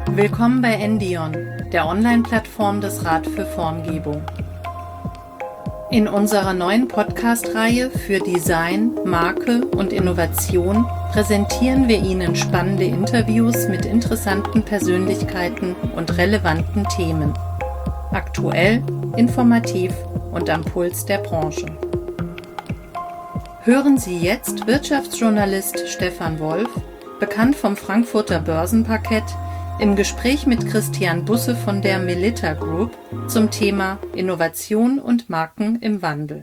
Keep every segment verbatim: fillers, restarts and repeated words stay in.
Willkommen bei Endion, der Online-Plattform des Rat für Formgebung. In unserer neuen Podcast-Reihe für Design, Marke und Innovation präsentieren wir Ihnen spannende Interviews mit interessanten Persönlichkeiten und relevanten Themen. Aktuell, informativ und am Puls der Branche. Hören Sie jetzt Wirtschaftsjournalist Stefan Wolf, bekannt vom Frankfurter Börsenparkett, im Gespräch mit Christian Busse von der Melitta Group zum Thema Innovation und Marken im Wandel.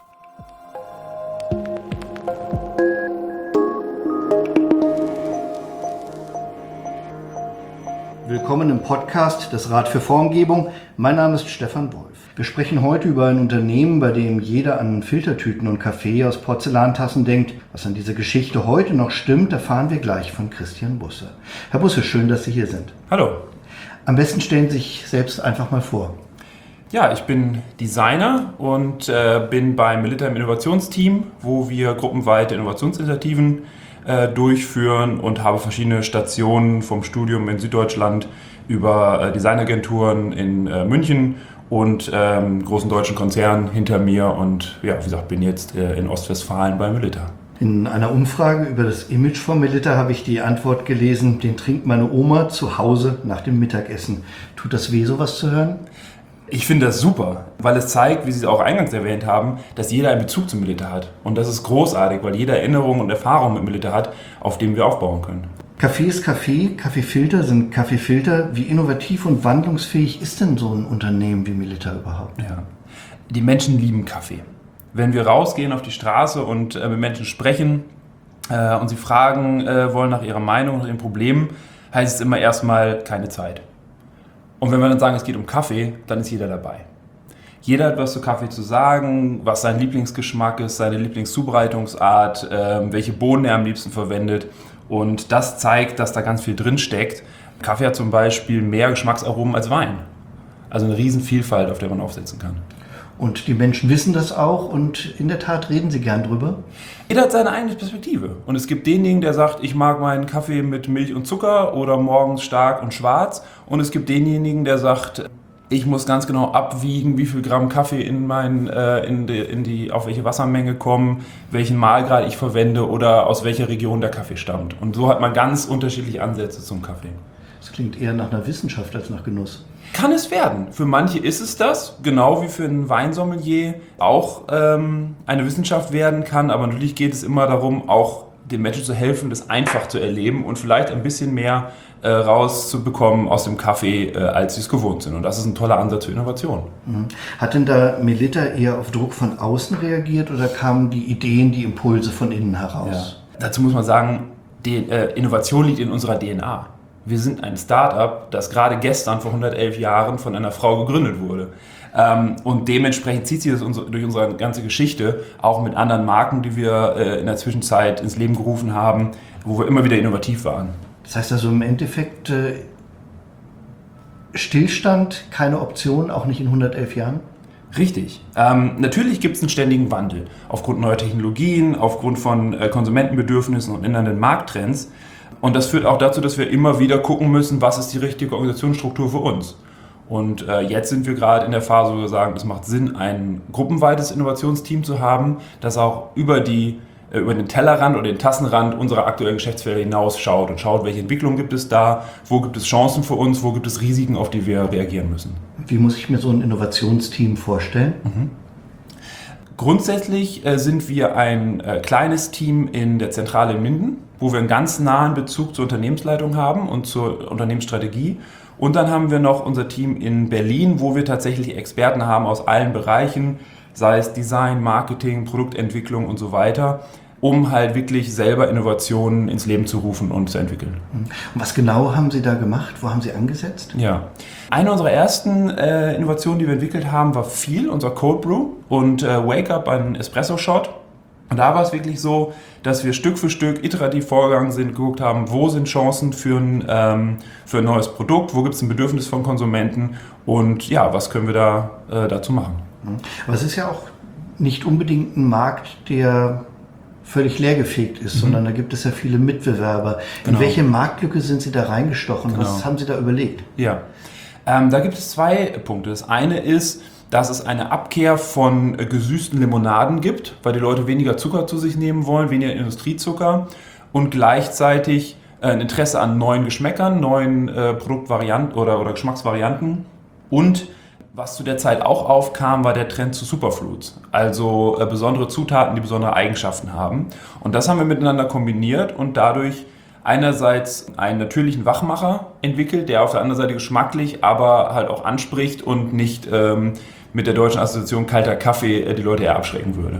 Willkommen im Podcast des Rat für Formgebung. Mein Name ist Stefan Wolf. Wir sprechen heute über ein Unternehmen, bei dem jeder an Filtertüten und Kaffee aus Porzellantassen denkt. Was an dieser Geschichte heute noch stimmt, erfahren wir gleich von Christian Busse. Herr Busse, schön, dass Sie hier sind. Hallo. Am besten stellen Sie sich selbst einfach mal vor. Ja, ich bin Designer und äh, bin beim Melitta im Innovationsteam, wo wir gruppenweite Innovationsinitiativen äh, durchführen und habe verschiedene Stationen vom Studium in Süddeutschland über äh, Designagenturen in äh, München und ähm, großen deutschen Konzernen hinter mir und ja, wie gesagt, bin jetzt äh, in Ostwestfalen bei Melitta. In einer Umfrage über das Image von Melitta habe ich die Antwort gelesen, den trinkt meine Oma zu Hause nach dem Mittagessen. Tut das weh, sowas zu hören? Ich finde das super, weil es zeigt, wie Sie es auch eingangs erwähnt haben, dass jeder einen Bezug zu Melitta hat. Und das ist großartig, weil jeder Erinnerung und Erfahrung mit Melitta hat, auf dem wir aufbauen können. Kaffee ist Kaffee, Kaffeefilter sind Kaffeefilter. Wie innovativ und wandlungsfähig ist denn so ein Unternehmen wie Melitta überhaupt? Ja. Die Menschen lieben Kaffee. Wenn wir rausgehen auf die Straße und äh, mit Menschen sprechen äh, und sie fragen äh, wollen nach ihrer Meinung, nach ihren Problemen, heißt es immer erstmal keine Zeit. Und wenn wir dann sagen, es geht um Kaffee, dann ist jeder dabei. Jeder hat was zu Kaffee zu sagen, was sein Lieblingsgeschmack ist, seine Lieblingszubereitungsart, äh, welche Bohnen er am liebsten verwendet. Und das zeigt, dass da ganz viel drin steckt. Kaffee hat zum Beispiel mehr Geschmacksaromen als Wein. Also eine Riesenvielfalt, auf der man aufsetzen kann. Und die Menschen wissen das auch und in der Tat reden sie gern drüber? Jeder hat seine eigene Perspektive. Und es gibt denjenigen, der sagt, ich mag meinen Kaffee mit Milch und Zucker oder morgens stark und schwarz. Und es gibt denjenigen, der sagt, ich muss ganz genau abwiegen, wie viel Gramm Kaffee in mein, äh, in die, in die, auf welche Wassermenge kommen, welchen Mahlgrad ich verwende oder aus welcher Region der Kaffee stammt. Und so hat man ganz unterschiedliche Ansätze zum Kaffee. Das klingt eher nach einer Wissenschaft als nach Genuss. Kann es werden. Für manche ist es das, genau wie für einen Weinsommelier auch ähm, eine Wissenschaft werden kann. Aber natürlich geht es immer darum, auch den Menschen zu helfen, das einfach zu erleben und vielleicht ein bisschen mehr äh, rauszubekommen aus dem Kaffee, äh, als sie es gewohnt sind. Und das ist ein toller Ansatz für Innovation. Mhm. Hat denn da Melitta eher auf Druck von außen reagiert oder kamen die Ideen, die Impulse von innen heraus? Ja. Dazu muss man sagen, die äh, Innovation liegt in unserer D N A. Wir sind ein Start-up, das gerade gestern vor hundertelf Jahren von einer Frau gegründet wurde. Und dementsprechend zieht sich das durch unsere ganze Geschichte, auch mit anderen Marken, die wir in der Zwischenzeit ins Leben gerufen haben, wo wir immer wieder innovativ waren. Das heißt also im Endeffekt Stillstand, keine Option, auch nicht in hundertelf Jahren? Richtig. Ähm, natürlich gibt es einen ständigen Wandel aufgrund neuer Technologien, aufgrund von äh, Konsumentenbedürfnissen und ändernden Markttrends. Und das führt auch dazu, dass wir immer wieder gucken müssen, was ist die richtige Organisationsstruktur für uns. Und äh, jetzt sind wir gerade in der Phase, wo wir sagen, es macht Sinn, ein gruppenweites Innovationsteam zu haben, das auch über, die, äh, über den Tellerrand oder den Tassenrand unserer aktuellen Geschäftsfelder hinaus schaut und schaut, welche Entwicklungen gibt es da, wo gibt es Chancen für uns, wo gibt es Risiken, auf die wir reagieren müssen. Wie muss ich mir so ein Innovationsteam vorstellen? Mhm. Grundsätzlich äh, sind wir ein äh, kleines Team in der Zentrale in Minden, wo wir einen ganz nahen Bezug zur Unternehmensleitung haben und zur Unternehmensstrategie. Und dann haben wir noch unser Team in Berlin, wo wir tatsächlich Experten haben aus allen Bereichen, sei es Design, Marketing, Produktentwicklung und so weiter, um halt wirklich selber Innovationen ins Leben zu rufen und zu entwickeln. Und was genau haben Sie da gemacht? Wo haben Sie angesetzt? Ja, eine unserer ersten äh, Innovationen, die wir entwickelt haben, war Feel, unser Cold Brew, und äh, Wake Up, ein Espresso-Shot. Und da war es wirklich so, dass wir Stück für Stück iterativ vorgegangen sind, geguckt haben, wo sind Chancen für ein, ähm, für ein neues Produkt, wo gibt es ein Bedürfnis von Konsumenten und ja, was können wir da äh, dazu machen. Aber es ist ja auch nicht unbedingt ein Markt, der völlig leergefegt ist, mhm. sondern da gibt es ja viele Mitbewerber. Genau. In welche Marktlücke sind Sie da reingestochen? Genau. Was haben Sie da überlegt? Ja, ähm, da gibt es zwei Punkte. Das eine ist, dass es eine Abkehr von äh, gesüßten Limonaden gibt, weil die Leute weniger Zucker zu sich nehmen wollen, weniger Industriezucker und gleichzeitig äh, ein Interesse an neuen Geschmäckern, neuen äh, Produktvarianten oder, oder Geschmacksvarianten. Und was zu der Zeit auch aufkam, war der Trend zu Superfoods, also äh, besondere Zutaten, die besondere Eigenschaften haben. Und das haben wir miteinander kombiniert und dadurch einerseits einen natürlichen Wachmacher entwickelt, der auf der anderen Seite geschmacklich, aber halt auch anspricht und nicht ähm, mit der deutschen Assoziation kalter Kaffee äh, die Leute eher abschrecken würde.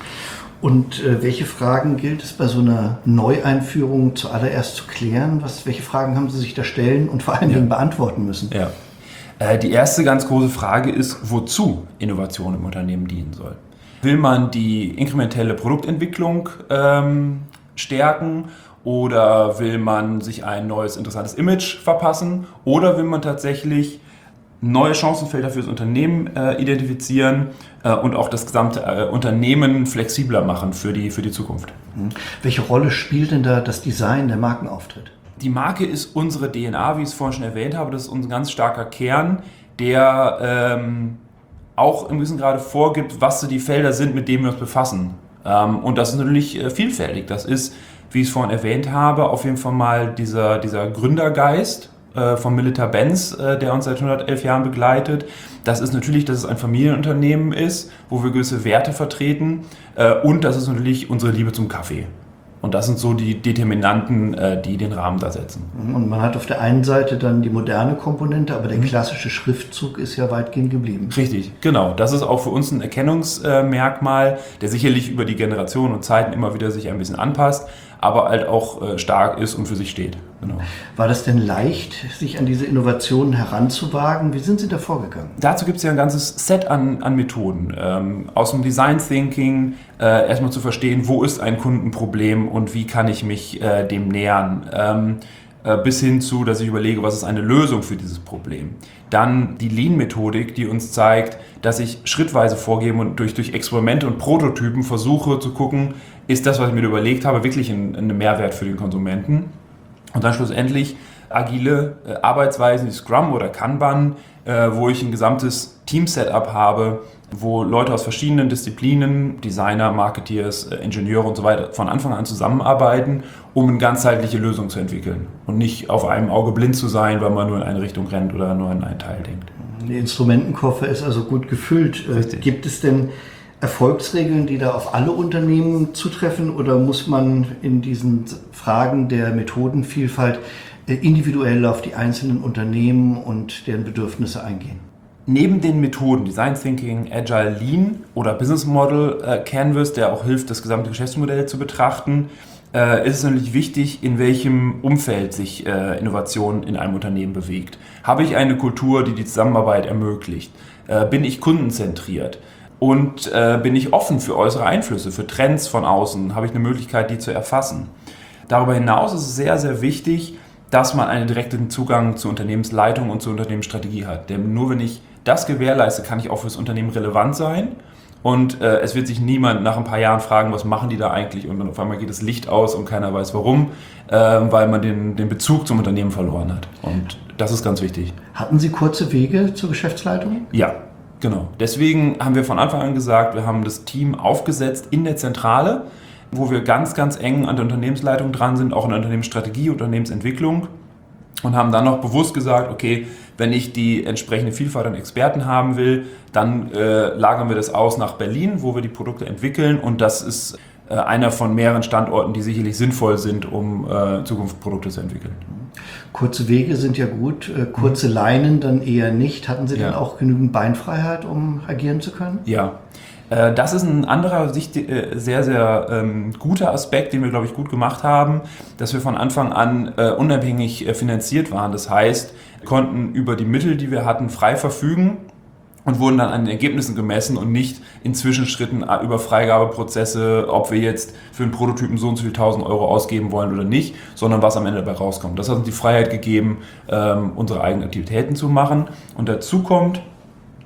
Und äh, welche Fragen gilt es bei so einer Neueinführung zuallererst zu klären? Was, welche Fragen haben Sie sich da stellen und vor allen Dingen ja. beantworten müssen? Ja. Äh, die erste ganz große Frage ist, wozu Innovation im Unternehmen dienen soll. Will man die inkrementelle Produktentwicklung ähm, stärken? Oder will man sich ein neues, interessantes Image verpassen? Oder will man tatsächlich neue Chancenfelder für das Unternehmen äh, identifizieren äh, und auch das gesamte äh, Unternehmen flexibler machen für die, für die Zukunft? Mhm. Welche Rolle spielt denn da das Design, der Markenauftritt? Die Marke ist unsere D N A, wie ich es vorhin schon erwähnt habe. Das ist unser ganz starker Kern, der ähm, auch im gewissen Grade vorgibt, was so die Felder sind, mit denen wir uns befassen. Ähm, und das ist natürlich äh, vielfältig. Das ist, wie ich es vorhin erwähnt habe, auf jeden Fall mal dieser, dieser Gründergeist äh, von Milita-Benz, äh, der uns seit hundertelf Jahren begleitet. Das ist natürlich, dass es ein Familienunternehmen ist, wo wir gewisse Werte vertreten. Äh, und das ist natürlich unsere Liebe zum Kaffee. Und das sind so die Determinanten, äh, die den Rahmen da setzen. Und man hat auf der einen Seite dann die moderne Komponente, aber der klassische Schriftzug ist ja weitgehend geblieben. Richtig, genau. Das ist auch für uns ein Erkennungsmerkmal, der sicherlich über die Generationen und Zeiten immer wieder sich ein bisschen anpasst, aber halt auch äh, stark ist und für sich steht. Genau. War das denn leicht, sich an diese Innovationen heranzuwagen? Wie sind Sie da vorgegangen? Dazu gibt es ja ein ganzes Set an, an Methoden. Ähm, aus dem Design Thinking äh, erstmal zu verstehen, wo ist ein Kundenproblem und wie kann ich mich äh, dem nähern. Ähm, äh, bis hin zu, dass ich überlege, was ist eine Lösung für dieses Problem. Dann die Lean-Methodik, die uns zeigt, dass ich schrittweise vorgehe und durch, durch Experimente und Prototypen versuche zu gucken, ist das, was ich mir überlegt habe, wirklich ein, ein Mehrwert für den Konsumenten. Und dann schlussendlich agile äh, Arbeitsweisen wie Scrum oder Kanban, äh, wo ich ein gesamtes Team-Setup habe, wo Leute aus verschiedenen Disziplinen, Designer, Marketeers, äh, Ingenieure und so weiter von Anfang an zusammenarbeiten, um eine ganzheitliche Lösung zu entwickeln und nicht auf einem Auge blind zu sein, weil man nur in eine Richtung rennt oder nur in einen Teil denkt. Der Instrumentenkoffer ist also gut gefüllt. Richtig. Gibt es denn Erfolgsregeln, die da auf alle Unternehmen zutreffen, oder muss man in diesen Fragen der Methodenvielfalt individuell auf die einzelnen Unternehmen und deren Bedürfnisse eingehen? Neben den Methoden Design Thinking, Agile, Lean oder Business Model äh, Canvas, der auch hilft, das gesamte Geschäftsmodell zu betrachten, äh, ist es natürlich wichtig, in welchem Umfeld sich äh, Innovation in einem Unternehmen bewegt. Habe ich eine Kultur, die die Zusammenarbeit ermöglicht? Äh, bin ich kundenzentriert? Und äh, bin ich offen für äußere Einflüsse, für Trends von außen? Habe ich eine Möglichkeit, die zu erfassen? Darüber hinaus ist es sehr, sehr wichtig, dass man einen direkten Zugang zur Unternehmensleitung und zur Unternehmensstrategie hat. Denn nur wenn ich das gewährleiste, kann ich auch für das Unternehmen relevant sein. Und äh, es wird sich niemand nach ein paar Jahren fragen, was machen die da eigentlich? Und dann auf einmal geht das Licht aus und keiner weiß warum, äh, weil man den, den Bezug zum Unternehmen verloren hat. Und das ist ganz wichtig. Hatten Sie kurze Wege zur Geschäftsleitung? Ja. Genau. Deswegen haben wir von Anfang an gesagt, wir haben das Team aufgesetzt in der Zentrale, wo wir ganz, ganz eng an der Unternehmensleitung dran sind, auch in der Unternehmensstrategie, Unternehmensentwicklung, und haben dann noch bewusst gesagt, okay, wenn ich die entsprechende Vielfalt an Experten haben will, dann äh, lagern wir das aus nach Berlin, wo wir die Produkte entwickeln, und das ist äh, einer von mehreren Standorten, die sicherlich sinnvoll sind, um äh, in Zukunft Produkte zu entwickeln. Kurze Wege sind ja gut, äh, kurze Leinen dann eher nicht. Hatten Sie ja. dann auch genügend Beinfreiheit, um agieren zu können? Ja, äh, das ist ein anderer Sicht, äh, sehr, sehr ähm, guter Aspekt, den wir, glaube ich, gut gemacht haben, dass wir von Anfang an äh, unabhängig äh, finanziert waren. Das heißt, wir konnten über die Mittel, die wir hatten, frei verfügen und wurden dann an den Ergebnissen gemessen und nicht in Zwischenschritten über Freigabeprozesse, ob wir jetzt für einen Prototypen so und so viel tausend Euro ausgeben wollen oder nicht, sondern was am Ende dabei rauskommt. Das hat uns die Freiheit gegeben, unsere eigenen Aktivitäten zu machen. Und dazu kommt,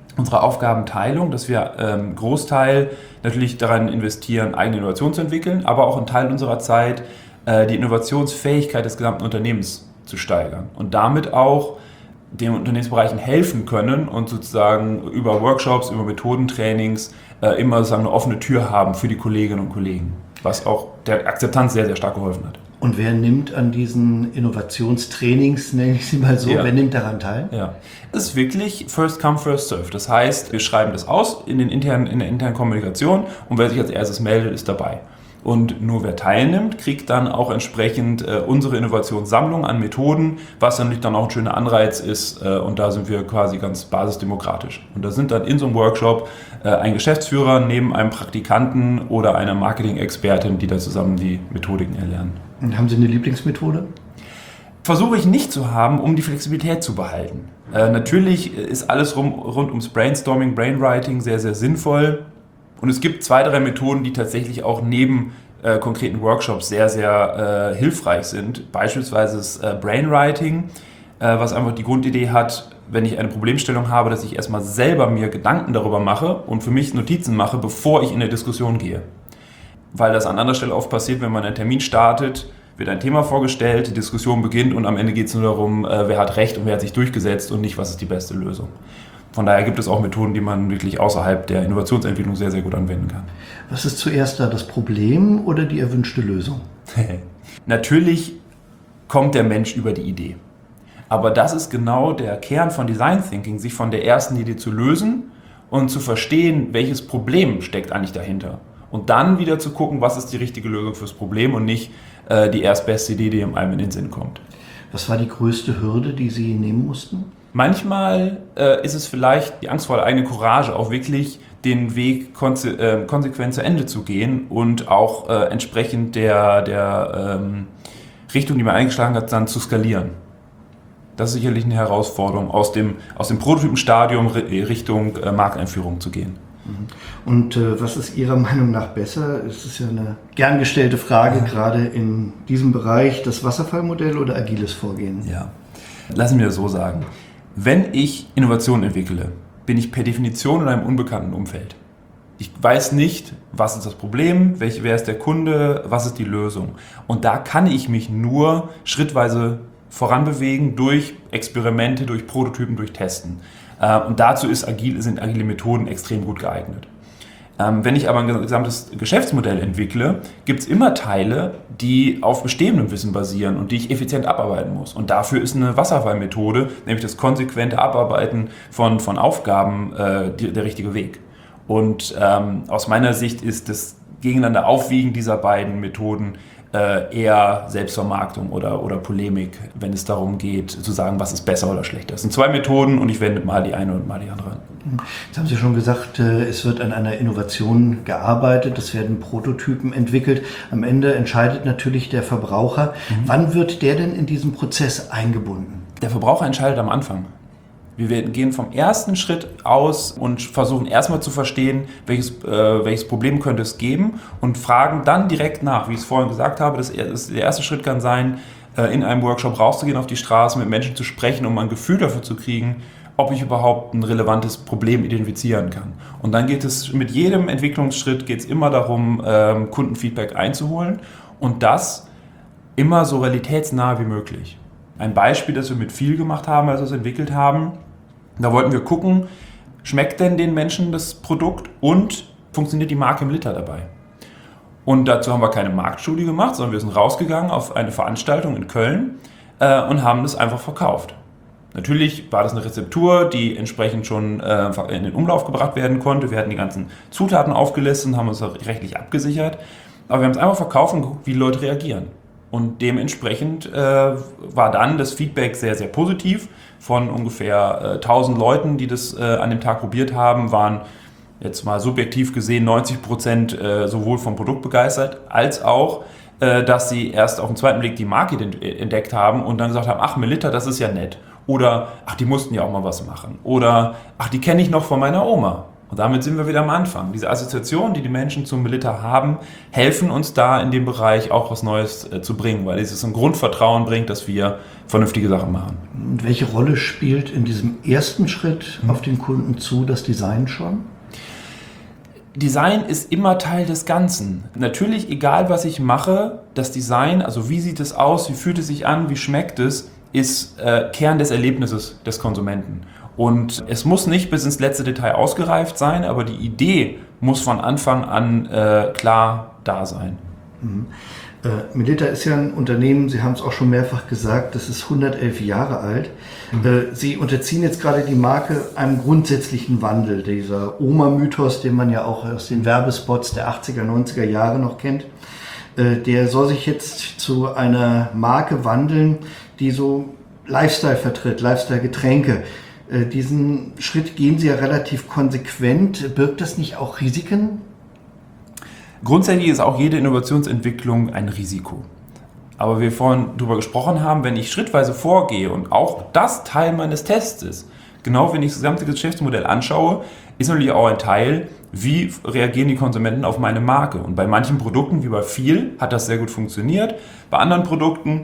unsere Aufgabenteilung, dass wir ähm, Großteil natürlich daran investieren, eigene Innovation zu entwickeln, aber auch einen Teil unserer Zeit äh, die Innovationsfähigkeit des gesamten Unternehmens zu steigern und damit auch den Unternehmensbereichen helfen können und sozusagen über Workshops, über Methodentrainings äh, immer sozusagen eine offene Tür haben für die Kolleginnen und Kollegen, was auch der Akzeptanz sehr, sehr stark geholfen hat. Und wer nimmt an diesen Innovationstrainings, nenne ich sie mal so, ja. wer nimmt daran teil? Ja, das ist wirklich first come, first serve. Das heißt, wir schreiben das aus in, den internen, in der internen Kommunikation und wer sich als erstes meldet, ist dabei. Und nur wer teilnimmt, kriegt dann auch entsprechend äh, unsere Innovationssammlung an Methoden, was natürlich dann auch ein schöner Anreiz ist. Äh, und da sind wir quasi ganz basisdemokratisch. Und da sind dann in so einem Workshop äh, ein Geschäftsführer neben einem Praktikanten oder einer Marketing-Expertin, die da zusammen die Methodiken erlernen. Und haben Sie eine Lieblingsmethode? Versuche ich nicht zu haben, um die Flexibilität zu behalten. Äh, natürlich ist alles rum, rund ums Brainstorming, Brainwriting sehr, sehr sinnvoll. Und es gibt zwei, drei Methoden, die tatsächlich auch neben äh, konkreten Workshops sehr, sehr äh, hilfreich sind. Beispielsweise das äh, Brainwriting, äh, was einfach die Grundidee hat, wenn ich eine Problemstellung habe, dass ich erstmal selber mir Gedanken darüber mache und für mich Notizen mache, bevor ich in eine Diskussion gehe. Weil das an anderer Stelle oft passiert, wenn man einen Termin startet, wird ein Thema vorgestellt, die Diskussion beginnt und am Ende geht es nur darum, äh, wer hat Recht und wer hat sich durchgesetzt und nicht, was ist die beste Lösung. Von daher gibt es auch Methoden, die man wirklich außerhalb der Innovationsentwicklung sehr, sehr gut anwenden kann. Was ist zuerst da, das Problem oder die erwünschte Lösung? Natürlich kommt der Mensch über die Idee. Aber das ist genau der Kern von Design Thinking, sich von der ersten Idee zu lösen und zu verstehen, welches Problem steckt eigentlich dahinter. Und dann wieder zu gucken, was ist die richtige Lösung fürs Problem und nicht äh, die erstbeste Idee, die einem in den Sinn kommt. Was war die größte Hürde, die Sie nehmen mussten? Manchmal äh, ist es vielleicht die Angst vor der eigenen Courage, auch wirklich den Weg konse- äh, konsequent zu Ende zu gehen und auch äh, entsprechend der, der ähm, Richtung, die man eingeschlagen hat, dann zu skalieren. Das ist sicherlich eine Herausforderung, aus dem, aus dem Prototypenstadium Richtung äh, Markteinführung zu gehen. Und äh, was ist Ihrer Meinung nach besser? Es ist ja eine gern gestellte Frage, ja. Gerade in diesem Bereich, das Wasserfallmodell oder agiles Vorgehen? Ja, lassen wir das so sagen. Wenn ich Innovation entwickle, bin ich per Definition in einem unbekannten Umfeld. Ich weiß nicht, was ist das Problem, welch, wer ist der Kunde, was ist die Lösung. Und da kann ich mich nur schrittweise voranbewegen durch Experimente, durch Prototypen, durch Testen. Und dazu ist agil, sind agile Methoden extrem gut geeignet. Wenn ich aber ein gesamtes Geschäftsmodell entwickle, gibt es immer Teile, die auf bestehendem Wissen basieren und die ich effizient abarbeiten muss. Und dafür ist eine Wasserfallmethode, nämlich das konsequente Abarbeiten von, von Aufgaben, äh, die, der richtige Weg. Und ähm, aus meiner Sicht ist das Gegeneinander Aufwiegen dieser beiden Methoden äh, eher Selbstvermarktung oder, oder Polemik, wenn es darum geht, zu sagen, was ist besser oder schlechter. Es sind zwei Methoden und ich wende mal die eine und mal die andere an. Jetzt haben Sie schon gesagt, es wird an einer Innovation gearbeitet, es werden Prototypen entwickelt. Am Ende entscheidet natürlich der Verbraucher. Mhm. Wann wird der denn in diesen Prozess eingebunden? Der Verbraucher entscheidet am Anfang. Wir gehen vom ersten Schritt aus und versuchen erstmal zu verstehen, welches, äh, welches Problem könnte es geben und fragen dann direkt nach, wie ich es vorhin gesagt habe. Das, das, der erste Schritt kann sein, äh, in einem Workshop rauszugehen auf die Straße, mit Menschen zu sprechen, um ein Gefühl dafür zu kriegen, ob ich überhaupt ein relevantes Problem identifizieren kann. Und dann geht es mit jedem Entwicklungsschritt geht es immer darum, ähm, Kundenfeedback einzuholen und das immer so realitätsnah wie möglich. Ein Beispiel, das wir mit viel gemacht haben, als wir es entwickelt haben, da wollten wir gucken, schmeckt denn den Menschen das Produkt und funktioniert die Marke im Liter dabei? Und dazu haben wir keine Marktstudie gemacht, sondern wir sind rausgegangen auf eine Veranstaltung in Köln äh, und haben das einfach verkauft. Natürlich war das eine Rezeptur, die entsprechend schon äh, in den Umlauf gebracht werden konnte. Wir hatten die ganzen Zutaten aufgelistet und haben uns rechtlich abgesichert. Aber wir haben es einfach verkauft und geguckt, wie die Leute reagieren. Und dementsprechend äh, war dann das Feedback sehr, sehr positiv. Von ungefähr äh, tausend Leuten, die das äh, an dem Tag probiert haben, waren jetzt mal subjektiv gesehen neunzig Prozent äh, sowohl vom Produkt begeistert, als auch, äh, dass sie erst auf den zweiten Blick die Marke entdeckt haben und dann gesagt haben, ach, Melitta, das ist ja nett. Oder, ach, die mussten ja auch mal was machen. Oder, ach, die kenne ich noch von meiner Oma. Und damit sind wir wieder am Anfang. Diese Assoziationen, die die Menschen zum Melitta haben, helfen uns da in dem Bereich auch was Neues äh, zu bringen, weil es ein Grundvertrauen bringt, dass wir vernünftige Sachen machen. Und welche Rolle spielt in diesem ersten Schritt mhm. auf den Kunden zu das Design schon? Design ist immer Teil des Ganzen. Natürlich, egal was ich mache, das Design, also wie sieht es aus, wie fühlt es sich an, wie schmeckt es, ist äh, Kern des Erlebnisses des Konsumenten. Und es muss nicht bis ins letzte Detail ausgereift sein, aber die Idee muss von Anfang an äh, klar da sein. Mhm. Äh, Melitta ist ja ein Unternehmen, Sie haben es auch schon mehrfach gesagt, das ist hundertelf Jahre alt. Mhm. Äh, Sie unterziehen jetzt gerade die Marke einem grundsätzlichen Wandel. Dieser Oma-Mythos, den man ja auch aus den Werbespots der achtziger, neunziger Jahre noch kennt, äh, der soll sich jetzt zu einer Marke wandeln, die so Lifestyle vertritt, Lifestyle-Getränke. Äh, diesen Schritt gehen Sie ja relativ konsequent. Birgt das nicht auch Risiken? Grundsätzlich ist auch jede Innovationsentwicklung ein Risiko. Aber wir vorhin darüber gesprochen haben, wenn ich schrittweise vorgehe und auch das Teil meines Tests ist, genau wenn ich das gesamte Geschäftsmodell anschaue, ist natürlich auch ein Teil, wie reagieren die Konsumenten auf meine Marke. Und bei manchen Produkten, wie bei viel, hat das sehr gut funktioniert. Bei anderen Produkten,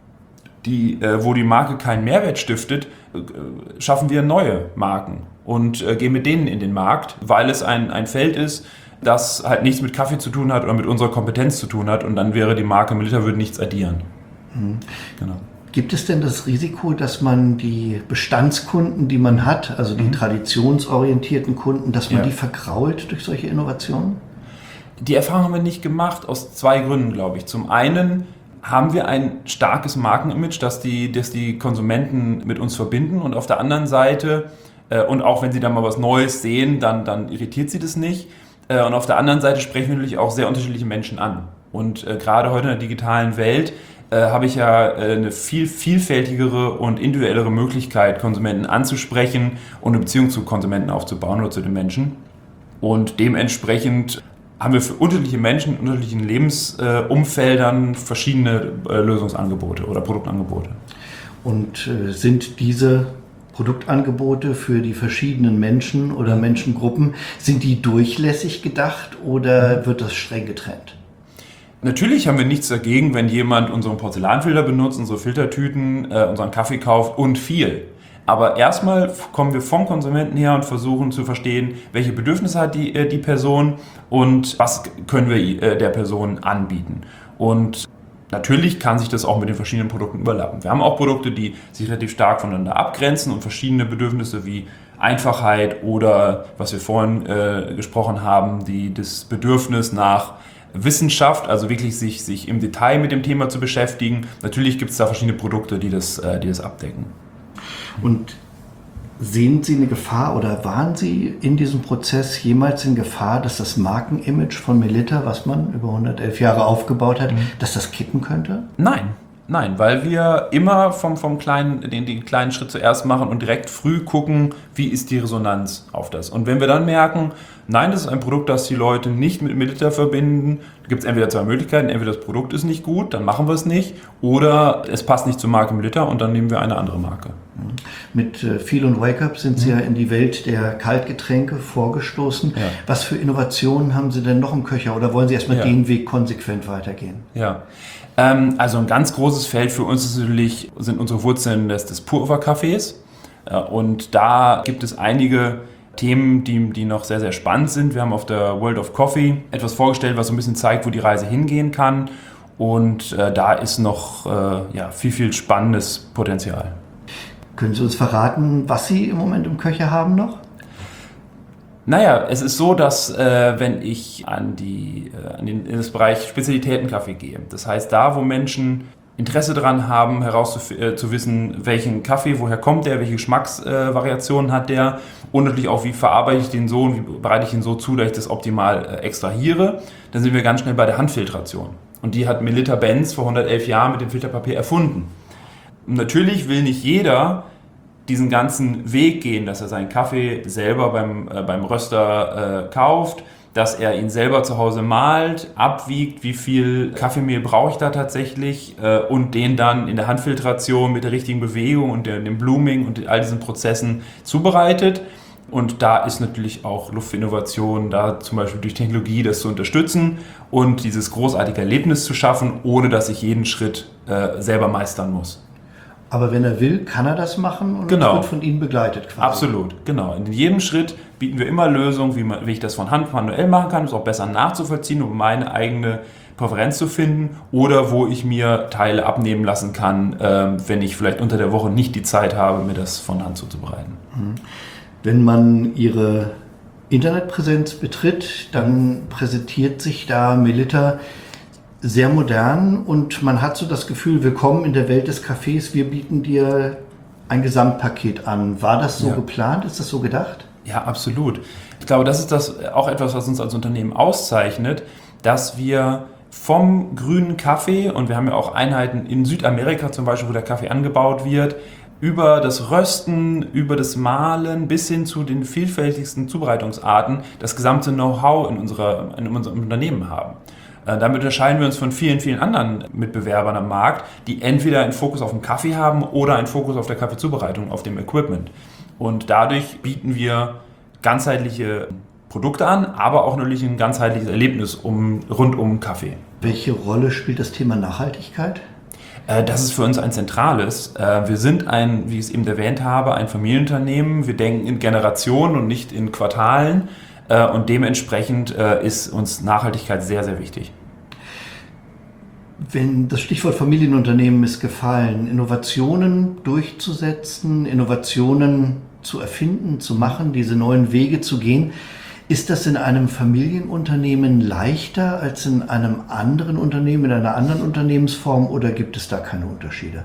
die, äh, wo die Marke keinen Mehrwert stiftet, äh, schaffen wir neue Marken und äh, gehen mit denen in den Markt, weil es ein, ein Feld ist, das halt nichts mit Kaffee zu tun hat oder mit unserer Kompetenz zu tun hat, und dann wäre die Marke Melitta würde nichts addieren. Mhm. Genau. Gibt es denn das Risiko, dass man die Bestandskunden, die man hat, also die mhm. traditionsorientierten Kunden, dass man ja. die vergrault durch solche Innovationen? Die Erfahrung haben wir nicht gemacht, aus zwei Gründen, glaube ich. Zum einen haben wir ein starkes Markenimage, das die, das die Konsumenten mit uns verbinden, und auf der anderen Seite, äh, und auch wenn sie dann mal was Neues sehen, dann, dann irritiert sie das nicht. Und auf der anderen Seite sprechen wir natürlich auch sehr unterschiedliche Menschen an. Und äh, gerade heute in der digitalen Welt äh, habe ich ja äh, eine viel vielfältigere und individuellere Möglichkeit, Konsumenten anzusprechen und eine Beziehung zu Konsumenten aufzubauen oder zu den Menschen. Und dementsprechend haben wir für unterschiedliche Menschen in unterschiedlichen Lebensumfeldern äh, verschiedene äh, Lösungsangebote oder Produktangebote. Und äh, sind diese Produktangebote für die verschiedenen Menschen oder Menschengruppen, sind die durchlässig gedacht oder wird das streng getrennt? Natürlich haben wir nichts dagegen, wenn jemand unseren Porzellanfilter benutzt, unsere Filtertüten, äh, unseren Kaffee kauft und viel. Aber erstmal kommen wir vom Konsumenten her und versuchen zu verstehen, welche Bedürfnisse hat die, äh, die Person und was können wir äh, der Person anbieten. Und natürlich kann sich das auch mit den verschiedenen Produkten überlappen. Wir haben auch Produkte, die sich relativ stark voneinander abgrenzen und verschiedene Bedürfnisse wie Einfachheit oder, was wir vorhin äh, gesprochen haben, die, das Bedürfnis nach Wissenschaft, also wirklich sich, sich im Detail mit dem Thema zu beschäftigen. Natürlich gibt es da verschiedene Produkte, die das, äh, die das abdecken. Und sehen Sie eine Gefahr oder waren Sie in diesem Prozess jemals in Gefahr, dass das Markenimage von Melitta, was man über hundertelf Jahre aufgebaut hat, mhm. dass das kippen könnte? Nein, nein, weil wir immer vom, vom kleinen, den, den kleinen Schritt zuerst machen und direkt früh gucken, wie ist die Resonanz auf das. Und wenn wir dann merken, nein, das ist ein Produkt, das die Leute nicht mit Melitta verbinden, da gibt es entweder zwei Möglichkeiten, entweder das Produkt ist nicht gut, dann machen wir es nicht, oder es passt nicht zur Marke Melitta und dann nehmen wir eine andere Marke. Mit äh, Feel und Wake Up sind Sie mhm. ja in die Welt der Kaltgetränke vorgestoßen. Ja. Was für Innovationen haben Sie denn noch im Köcher oder wollen Sie erstmal ja. den Weg konsequent weitergehen? Ja, ähm, also ein ganz großes Feld für uns ist natürlich, sind unsere Wurzeln des, des Pulverkaffees. Äh, und da gibt es einige Themen, die, die noch sehr, sehr spannend sind. Wir haben auf der World of Coffee etwas vorgestellt, was so ein bisschen zeigt, wo die Reise hingehen kann. Und äh, da ist noch äh, ja, viel, viel spannendes Potenzial. Können Sie uns verraten, was Sie im Moment im Köcher haben noch? Naja, es ist so, dass äh, wenn ich an, die, äh, an den, in das Bereich Spezialitätenkaffee gehe, das heißt da, wo Menschen Interesse daran haben, herauszuwissen, äh, welchen Kaffee, woher kommt der, welche Geschmacksvariationen äh, hat der und natürlich auch, wie verarbeite ich den so und wie bereite ich ihn so zu, dass ich das optimal äh, extrahiere, dann sind wir ganz schnell bei der Handfiltration. Und die hat Melitta-Benz vor hundertelf Jahren mit dem Filterpapier erfunden. Und natürlich will nicht jeder diesen ganzen Weg gehen, dass er seinen Kaffee selber beim, äh, beim Röster äh, kauft, dass er ihn selber zu Hause mahlt, abwiegt, wie viel Kaffeemehl brauche ich da tatsächlich äh, und den dann in der Handfiltration mit der richtigen Bewegung und der, dem Blooming und all diesen Prozessen zubereitet. Und da ist natürlich auch Luft für Innovation, da zum Beispiel durch Technologie das zu unterstützen und dieses großartige Erlebnis zu schaffen, ohne dass ich jeden Schritt äh, selber meistern muss. Aber wenn er will, kann er das machen und genau. es wird von Ihnen begleitet quasi. Absolut, genau. In jedem Schritt bieten wir immer Lösungen, wie, man, wie ich das von Hand manuell machen kann, ist auch besser nachzuvollziehen, um meine eigene Präferenz zu finden oder wo ich mir Teile abnehmen lassen kann, äh, wenn ich vielleicht unter der Woche nicht die Zeit habe, mir das von Hand zuzubereiten. Wenn man Ihre Internetpräsenz betritt, dann präsentiert sich da Melitta sehr modern und man hat so das Gefühl, willkommen in der Welt des Kaffees, wir bieten dir ein Gesamtpaket an. War das so ja. geplant? Ist das so gedacht? Ja, absolut. Ich glaube, das ist das auch etwas, was uns als Unternehmen auszeichnet, dass wir vom grünen Kaffee, und wir haben ja auch Einheiten in Südamerika zum Beispiel, wo der Kaffee angebaut wird, über das Rösten, über das Mahlen bis hin zu den vielfältigsten Zubereitungsarten das gesamte Know-how in, unserer, in unserem Unternehmen haben. Damit unterscheiden wir uns von vielen, vielen anderen Mitbewerbern am Markt, die entweder einen Fokus auf den Kaffee haben oder einen Fokus auf der Kaffeezubereitung, auf dem Equipment. Und dadurch bieten wir ganzheitliche Produkte an, aber auch natürlich ein ganzheitliches Erlebnis um, rund um Kaffee. Welche Rolle spielt das Thema Nachhaltigkeit? Das ist für uns ein zentrales. Wir sind ein, wie ich es eben erwähnt habe, ein Familienunternehmen. Wir denken in Generationen und nicht in Quartalen. Und dementsprechend ist uns Nachhaltigkeit sehr, sehr wichtig. Wenn das Stichwort Familienunternehmen ist gefallen, Innovationen durchzusetzen, Innovationen zu erfinden, zu machen, diese neuen Wege zu gehen, ist das in einem Familienunternehmen leichter als in einem anderen Unternehmen, in einer anderen Unternehmensform oder gibt es da keine Unterschiede?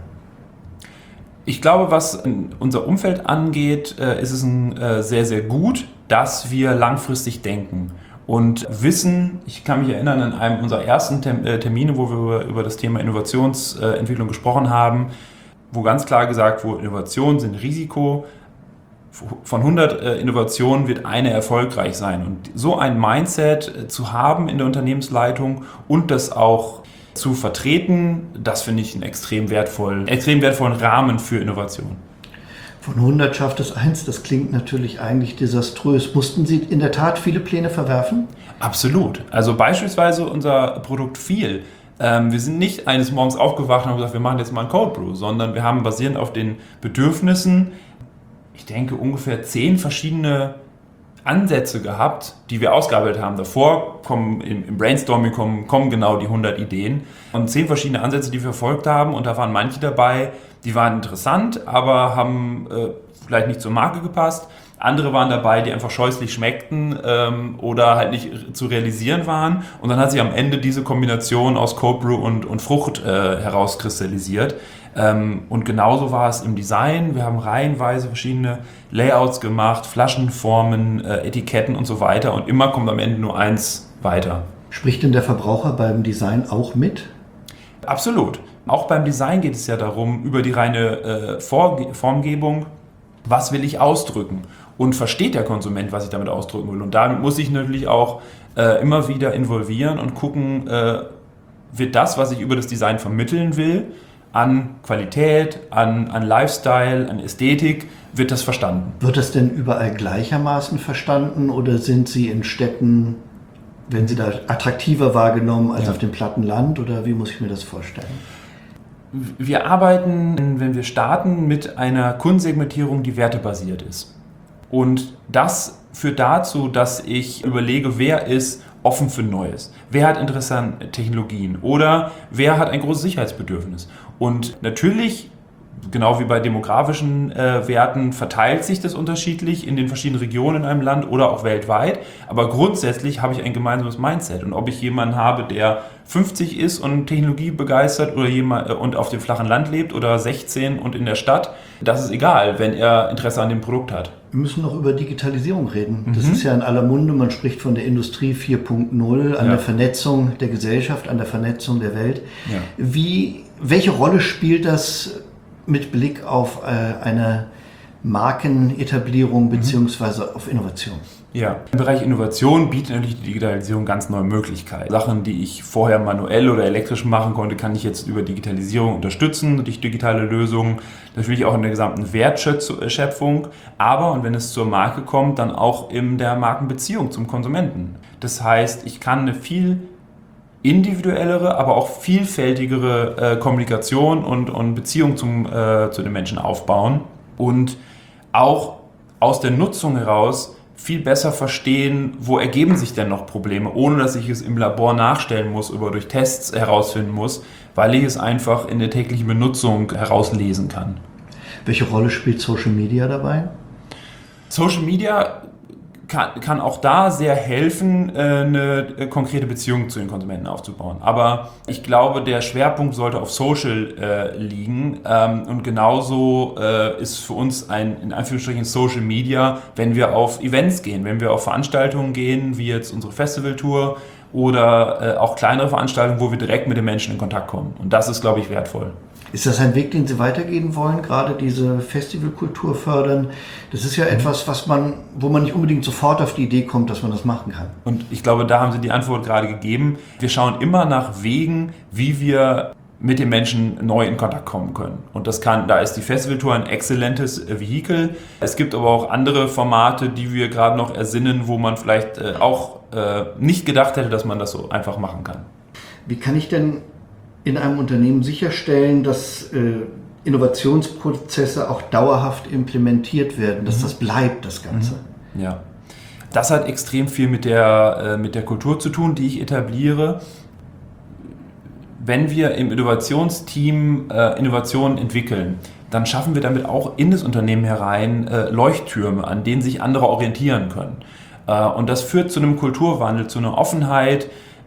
Ich glaube, was unser Umfeld angeht, ist es sehr, sehr gut, dass wir langfristig denken und wissen, ich kann mich erinnern an einem unserer ersten Termine, wo wir über das Thema Innovationsentwicklung gesprochen haben, wo ganz klar gesagt wurde, Innovationen sind Risiko. Von hundert Innovationen wird eine erfolgreich sein. Und so ein Mindset zu haben in der Unternehmensleitung und das auch zu vertreten, das finde ich einen extrem wertvollen, extrem wertvollen Rahmen für Innovation. Von hundert schafft es eins, das klingt natürlich eigentlich desaströs. Mussten Sie in der Tat viele Pläne verwerfen? Absolut. Also beispielsweise unser Produkt Feel. Ähm, wir sind nicht eines Morgens aufgewacht und haben gesagt, wir machen jetzt mal ein Cold Brew, sondern wir haben basierend auf den Bedürfnissen, ich denke, ungefähr zehn verschiedene Ansätze gehabt, die wir ausgearbeitet haben. Davor kommen im, im Brainstorming kommen, kommen genau die hundert Ideen und zehn verschiedene Ansätze, die wir verfolgt haben. Und da waren manche dabei, die waren interessant, aber haben äh, vielleicht nicht zur Marke gepasst. Andere waren dabei, die einfach scheußlich schmeckten ähm, oder halt nicht zu realisieren waren. Und dann hat sich am Ende diese Kombination aus Cold Brew und, und Frucht äh, herauskristallisiert. Ähm, und genauso war es im Design. Wir haben reihenweise verschiedene Layouts gemacht, Flaschenformen, äh, Etiketten und so weiter. Und immer kommt am Ende nur eins weiter. Spricht denn der Verbraucher beim Design auch mit? Absolut. Auch beim Design geht es ja darum, über die reine äh, Vor- Formgebung, was will ich ausdrücken? Und versteht der Konsument, was ich damit ausdrücken will? Und damit muss ich natürlich auch äh, immer wieder involvieren und gucken, äh, wird das, was ich über das Design vermitteln will, an Qualität, an, an Lifestyle, an Ästhetik, wird das verstanden. Wird das denn überall gleichermaßen verstanden oder sind Sie in Städten, werden Sie da attraktiver wahrgenommen als ja. auf dem platten Land oder wie muss ich mir das vorstellen? Wir arbeiten, wenn wir starten, mit einer Kundensegmentierung, die wertebasiert ist. Und das führt dazu, dass ich überlege, wer ist offen für Neues, wer hat interessante Technologien oder wer hat ein großes Sicherheitsbedürfnis. Und natürlich, genau wie bei demografischen äh, Werten, verteilt sich das unterschiedlich in den verschiedenen Regionen in einem Land oder auch weltweit. Aber grundsätzlich habe ich ein gemeinsames Mindset. Und ob ich jemanden habe, der fünfzig ist und Technologie begeistert oder jemand äh, und auf dem flachen Land lebt oder sechzehn und in der Stadt, das ist egal, wenn er Interesse an dem Produkt hat. Wir müssen noch über Digitalisierung reden. Das mhm. ist ja in aller Munde. Man spricht von der Industrie vier Punkt null, an ja. der Vernetzung der Gesellschaft, an der Vernetzung der Welt. Ja. Wie, welche Rolle spielt das mit Blick auf äh, eine Markenetablierung bzw. auf Innovation? Ja, im Bereich Innovation bietet natürlich die Digitalisierung ganz neue Möglichkeiten. Sachen, die ich vorher manuell oder elektrisch machen konnte, kann ich jetzt über Digitalisierung unterstützen, durch digitale Lösungen. Natürlich auch in der gesamten Wertschöpfung, aber, und wenn es zur Marke kommt, dann auch in der Markenbeziehung zum Konsumenten. Das heißt, ich kann eine viel individuellere, aber auch vielfältigere äh, Kommunikation und, und Beziehung zum, äh, zu den Menschen aufbauen und auch aus der Nutzung heraus viel besser verstehen, wo ergeben sich denn noch Probleme, ohne dass ich es im Labor nachstellen muss oder durch Tests herausfinden muss, weil ich es einfach in der täglichen Benutzung herauslesen kann. Welche Rolle spielt Social Media dabei? Social Media kann, kann auch da sehr helfen, eine konkrete Beziehung zu den Konsumenten aufzubauen. Aber ich glaube, der Schwerpunkt sollte auf Social äh, liegen. Ähm, und genauso äh, ist für uns ein, in Anführungsstrichen, Social Media, wenn wir auf Events gehen, wenn wir auf Veranstaltungen gehen, wie jetzt unsere Festivaltour oder äh, auch kleinere Veranstaltungen, wo wir direkt mit den Menschen in Kontakt kommen. Und das ist, glaube ich, wertvoll. Ist das ein Weg, den Sie weitergehen wollen, gerade diese Festivalkultur fördern? Das ist ja etwas, was man, wo man nicht unbedingt sofort auf die Idee kommt, dass man das machen kann. Und ich glaube, da haben Sie die Antwort gerade gegeben. Wir schauen immer nach Wegen, wie wir mit den Menschen neu in Kontakt kommen können. Und das kann, da ist die Festivaltour ein exzellentes Vehikel. Es gibt aber auch andere Formate, die wir gerade noch ersinnen, wo man vielleicht äh, auch äh, nicht gedacht hätte, dass man das so einfach machen kann. Wie kann ich denn in einem Unternehmen sicherstellen, dass äh, Innovationsprozesse auch dauerhaft implementiert werden, dass mhm. das bleibt, das Ganze? Mhm. Ja, das hat extrem viel mit der, äh, mit der Kultur zu tun, die ich etabliere. Wenn wir im Innovationsteam äh, Innovationen entwickeln, dann schaffen wir damit auch in das Unternehmen herein äh, Leuchttürme, an denen sich andere orientieren können. Äh, und das führt zu einem Kulturwandel, zu einer Offenheit,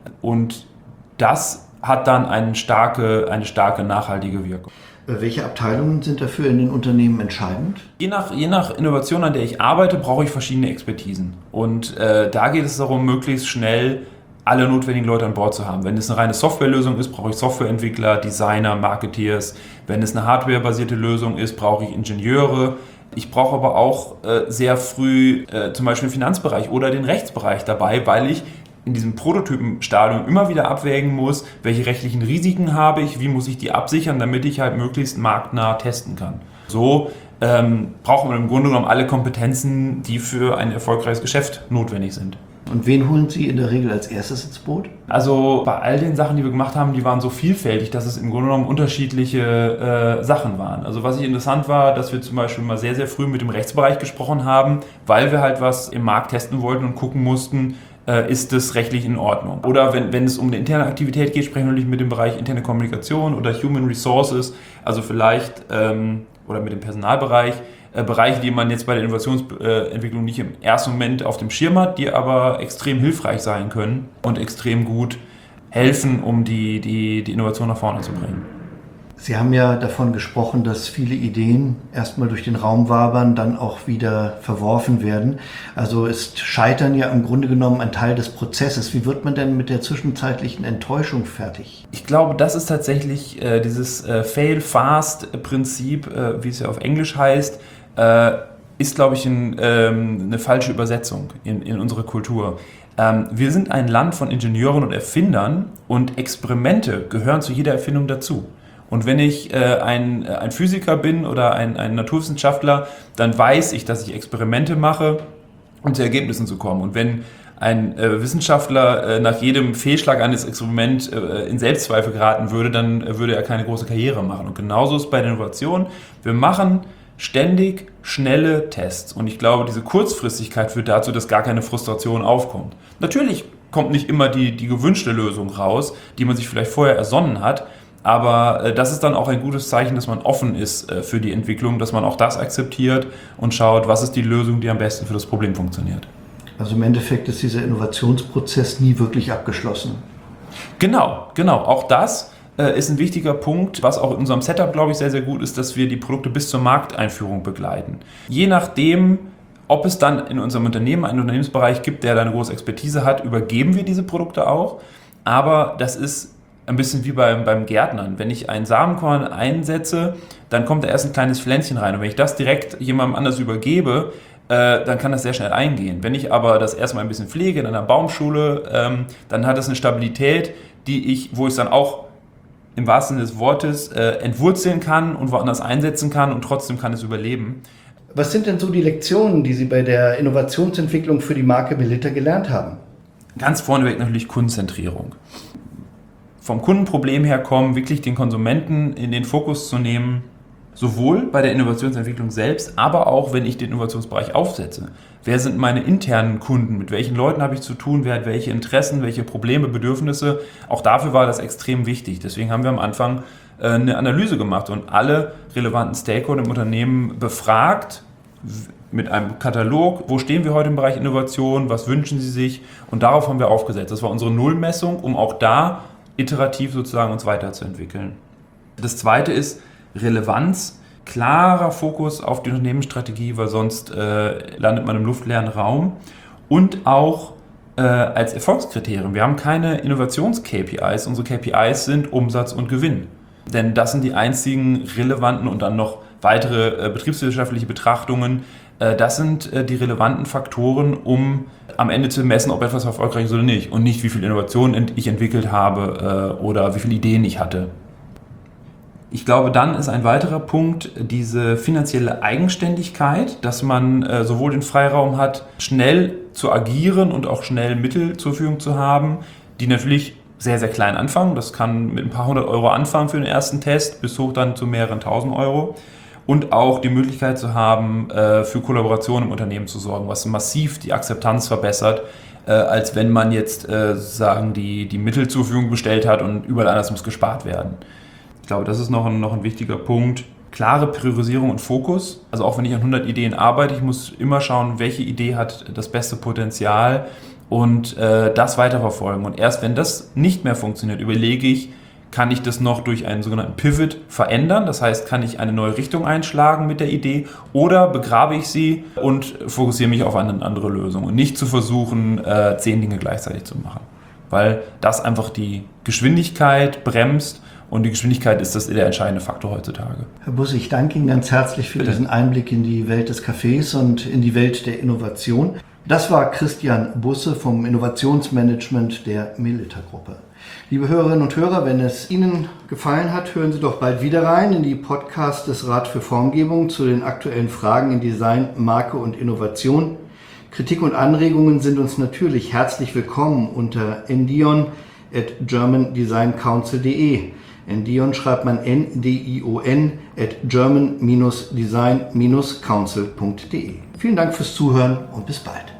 und das hat dann eine starke, eine starke nachhaltige Wirkung. Welche Abteilungen sind dafür in den Unternehmen entscheidend? Je nach, je nach Innovation, an der ich arbeite, brauche ich verschiedene Expertisen. Und äh, da geht es darum, möglichst schnell alle notwendigen Leute an Bord zu haben. Wenn es eine reine Softwarelösung ist, brauche ich Softwareentwickler, Designer, Marketeers. Wenn es eine hardwarebasierte Lösung ist, brauche ich Ingenieure. Ich brauche aber auch äh, sehr früh äh, zum Beispiel den Finanzbereich oder den Rechtsbereich dabei, weil ich in diesem Prototypenstadium immer wieder abwägen muss, welche rechtlichen Risiken habe ich, wie muss ich die absichern, damit ich halt möglichst marktnah testen kann. So ähm, braucht man im Grunde genommen alle Kompetenzen, die für ein erfolgreiches Geschäft notwendig sind. Und wen holen Sie in der Regel als erstes ins Boot? Also bei all den Sachen, die wir gemacht haben, die waren so vielfältig, dass es im Grunde genommen unterschiedliche äh, Sachen waren. Also was ich interessant war, dass wir zum Beispiel mal sehr, sehr früh mit dem Rechtsbereich gesprochen haben, weil wir halt was im Markt testen wollten und gucken mussten, äh, ist das rechtlich in Ordnung. Oder wenn, wenn es um eine interne Aktivität geht, sprechen wir natürlich mit dem Bereich interne Kommunikation oder Human Resources, also vielleicht, ähm, oder mit dem Personalbereich, Bereiche, die man jetzt bei der Innovationsentwicklung nicht im ersten Moment auf dem Schirm hat, die aber extrem hilfreich sein können und extrem gut helfen, um die, die, die Innovation nach vorne zu bringen. Sie haben ja davon gesprochen, dass viele Ideen erstmal durch den Raum wabern, dann auch wieder verworfen werden. Also ist Scheitern ja im Grunde genommen ein Teil des Prozesses. Wie wird man denn mit der zwischenzeitlichen Enttäuschung fertig? Ich glaube, das ist tatsächlich äh, dieses äh, Fail-Fast-Prinzip, äh, wie es ja auf Englisch heißt, äh, ist, glaube ich, ein, ähm, eine falsche Übersetzung in, in unserer Kultur. Ähm, wir sind ein Land von Ingenieuren und Erfindern, und Experimente gehören zu jeder Erfindung dazu. Und wenn ich äh, ein, ein Physiker bin oder ein, ein Naturwissenschaftler, dann weiß ich, dass ich Experimente mache, um zu Ergebnissen zu kommen. Und wenn ein äh, Wissenschaftler äh, nach jedem Fehlschlag eines Experiments äh, in Selbstzweifel geraten würde, dann äh, würde er keine große Karriere machen. Und genauso ist es bei der Innovation. Wir machen ständig schnelle Tests. Und ich glaube, diese Kurzfristigkeit führt dazu, dass gar keine Frustration aufkommt. Natürlich kommt nicht immer die, die gewünschte Lösung raus, die man sich vielleicht vorher ersonnen hat. Aber äh, das ist dann auch ein gutes Zeichen, dass man offen ist äh, für die Entwicklung, dass man auch das akzeptiert und schaut, was ist die Lösung, die am besten für das Problem funktioniert. Also im Endeffekt ist dieser Innovationsprozess nie wirklich abgeschlossen. Genau, genau. Auch das äh, ist ein wichtiger Punkt, was auch in unserem Setup, glaube ich, sehr, sehr gut ist, dass wir die Produkte bis zur Markteinführung begleiten. Je nachdem, ob es dann in unserem Unternehmen einen Unternehmensbereich gibt, der da eine große Expertise hat, übergeben wir diese Produkte auch. Aber das ist ein bisschen wie beim, beim Gärtnern. Wenn ich einen Samenkorn einsetze, dann kommt da erst ein kleines Pflänzchen rein. Und wenn ich das direkt jemandem anders übergebe, äh, dann kann das sehr schnell eingehen. Wenn ich aber das erstmal ein bisschen pflege in einer Baumschule, ähm, dann hat das eine Stabilität, die ich, wo ich es dann auch im wahrsten Sinne des Wortes äh, entwurzeln kann und woanders einsetzen kann und trotzdem kann es überleben. Was sind denn so die Lektionen, die Sie bei der Innovationsentwicklung für die Marke Melitta gelernt haben? Ganz vorneweg natürlich Kundenzentrierung. Vom Kundenproblem her kommen, wirklich den Konsumenten in den Fokus zu nehmen, sowohl bei der Innovationsentwicklung selbst, aber auch, wenn ich den Innovationsbereich aufsetze. Wer sind meine internen Kunden? Mit welchen Leuten habe ich zu tun? Wer hat welche Interessen, welche Probleme, Bedürfnisse? Auch dafür war das extrem wichtig. Deswegen haben wir am Anfang äh, eine Analyse gemacht und alle relevanten Stakeholder im Unternehmen befragt mit einem Katalog, wo stehen wir heute im Bereich Innovation, was wünschen Sie sich? Und darauf haben wir aufgesetzt. Das war unsere Nullmessung, um auch da iterativ sozusagen uns weiterzuentwickeln. Das zweite ist Relevanz, klarer Fokus auf die Unternehmensstrategie, weil sonst äh, landet man im luftleeren Raum. Und auch äh, als Erfolgskriterium. Wir haben keine Innovations-K P Is. Unsere K P Is sind Umsatz und Gewinn. Denn das sind die einzigen relevanten und dann noch weitere äh, betriebswirtschaftliche Betrachtungen. Äh, das sind äh, die relevanten Faktoren, um am Ende zu messen, ob etwas erfolgreich ist oder nicht. Und nicht, wie viel Innovationen ich entwickelt habe äh, oder wie viele Ideen ich hatte. Ich glaube, dann ist ein weiterer Punkt diese finanzielle Eigenständigkeit, dass man äh, sowohl den Freiraum hat, schnell zu agieren und auch schnell Mittel zur Verfügung zu haben, die natürlich sehr, sehr klein anfangen. Das kann mit ein paar hundert Euro anfangen für den ersten Test, bis hoch dann zu mehreren tausend Euro. Und auch die Möglichkeit zu haben, äh, für Kollaboration im Unternehmen zu sorgen, was massiv die Akzeptanz verbessert, äh, als wenn man jetzt äh, sozusagen die, die Mittel zur Verfügung gestellt hat und überall anders muss gespart werden. Ich glaube, das ist noch ein, noch ein wichtiger Punkt. Klare Priorisierung und Fokus. Also auch wenn ich an hundert Ideen arbeite, ich muss immer schauen, welche Idee hat das beste Potenzial und äh, das weiterverfolgen. Und erst wenn das nicht mehr funktioniert, überlege ich, kann ich das noch durch einen sogenannten Pivot verändern? Das heißt, kann ich eine neue Richtung einschlagen mit der Idee oder begrabe ich sie und fokussiere mich auf eine andere Lösung und nicht zu versuchen, äh, zehn Dinge gleichzeitig zu machen. Weil das einfach die Geschwindigkeit bremst. Und die Geschwindigkeit ist das der entscheidende Faktor heutzutage. Herr Busse, ich danke Ihnen ganz herzlich für Bitte. diesen Einblick in die Welt des Kaffees und in die Welt der Innovation. Das war Christian Busse vom Innovationsmanagement der Melitta-Gruppe. Liebe Hörerinnen und Hörer, wenn es Ihnen gefallen hat, hören Sie doch bald wieder rein in die Podcasts des Rat für Formgebung zu den aktuellen Fragen in Design, Marke und Innovation. Kritik und Anregungen sind uns natürlich herzlich willkommen unter endion at german design council punkt de. Endion schreibt man N D I O N at german Bindestrich design Bindestrich council punkt de. Vielen Dank fürs Zuhören und bis bald.